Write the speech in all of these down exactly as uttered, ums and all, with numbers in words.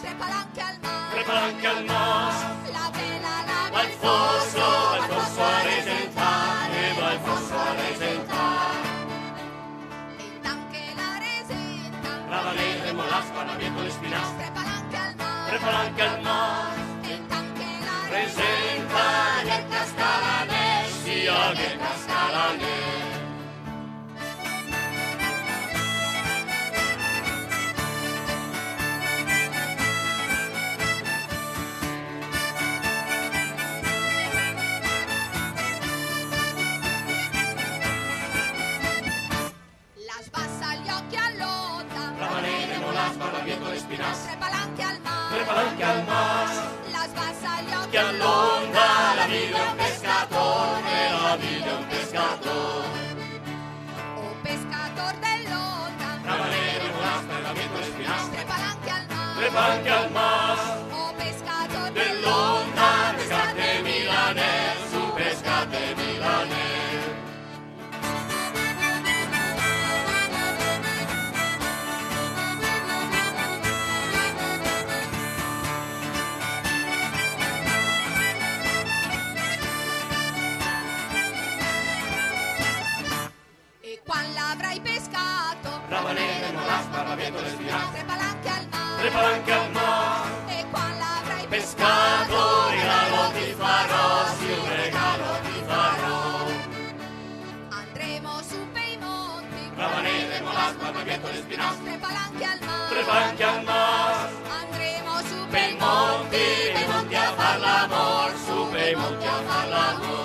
tre palanche al mar, tre palanche al mar, la vela, la va il fosso, va il fosso a resentare, va il fosso a resentare. ed anche la resenta, Travaleremo la spannamento le spinastre, tre palanche al mar, tre palanche al mar, ed anche la presenta che cascalanè, sia che cascalanè. tre palanche al mar, tre palanche al mar, la sbassa agli occhi che allonga, la vita è un pescatore, la vita è un pescatore. o pescator dell'onda, Travaleremo l'asta e la vento le spinastre, tre palanche al mar, tre palanche al mar, o pescator dell'onda, pescate milanè, su pescate milanè. Quan l'avrai pescato, Travaleremo l'asta, la vento le spinastre, tre palanche al mar, tre palanche al mar, e quan l'avrai pescato, regalo ti farò, sì un regalo ti farò. andremo su bei monti, Travaleremo l'asta, la vento le spinastre, tre palanche al mar, tre palanche al mar, andremo su bei monti, bei monti a far l'amor, su bei monti a far l'amor.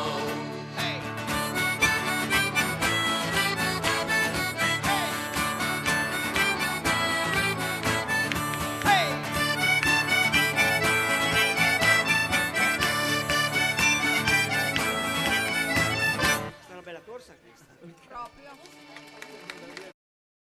È una bella corsa questa. proprio.